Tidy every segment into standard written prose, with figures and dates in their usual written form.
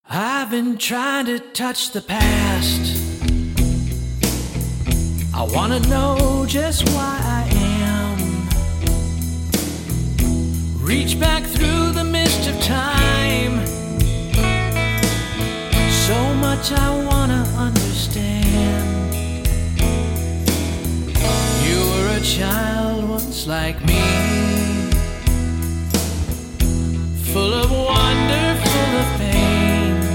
I've been trying to touch the past. I wanna know just why I am. Reach back through the mist of time. So much I wanna understand. You were a child once like me, full of wonder, full of pain.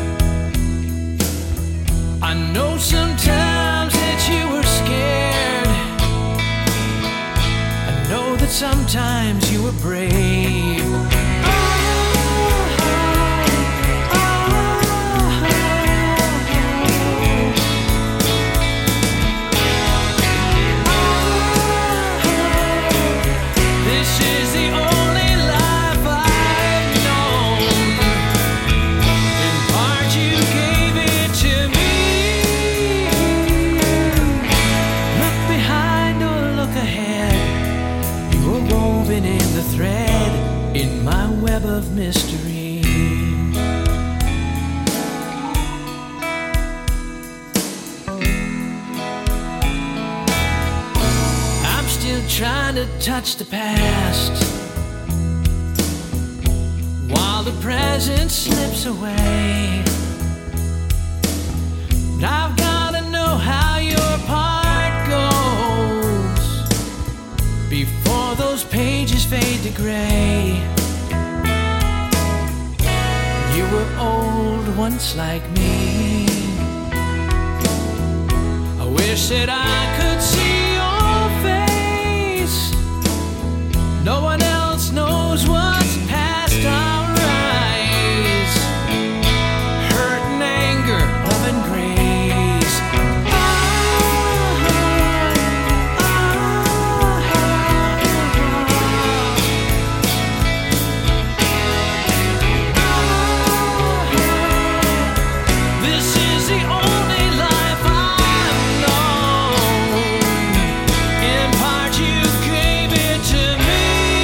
I know sometimes that you were scared. I know that sometimes you were brave. This is the only life I've known. In part you gave it to me. Look behind or look ahead. You were woven in the thread in my web of mystery. I'm still trying to touch the past while the present slips away. But I've gotta know how your part goes before those pages fade to gray. You were old once like me. I wish that I could see your face. No one else knows what's past our eyes. Hurt and anger, love and grace. This is the only life I've known. In part you gave it to me.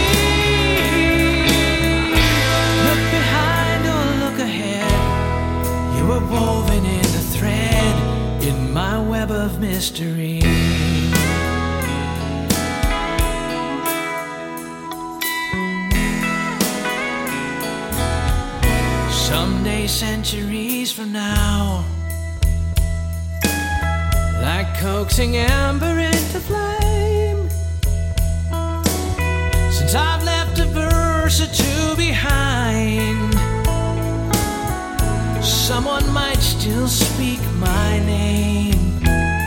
Look behind or look ahead. You were woven in the thread in my web of mystery. Someday, centuries from now, like coaxing amber into flame, since I've left a verse or two behind, someone might still speak my name.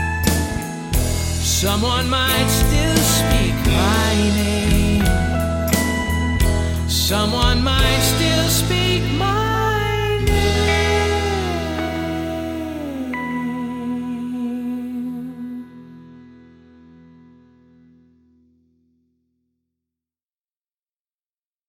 Someone might still speak my name. Someone might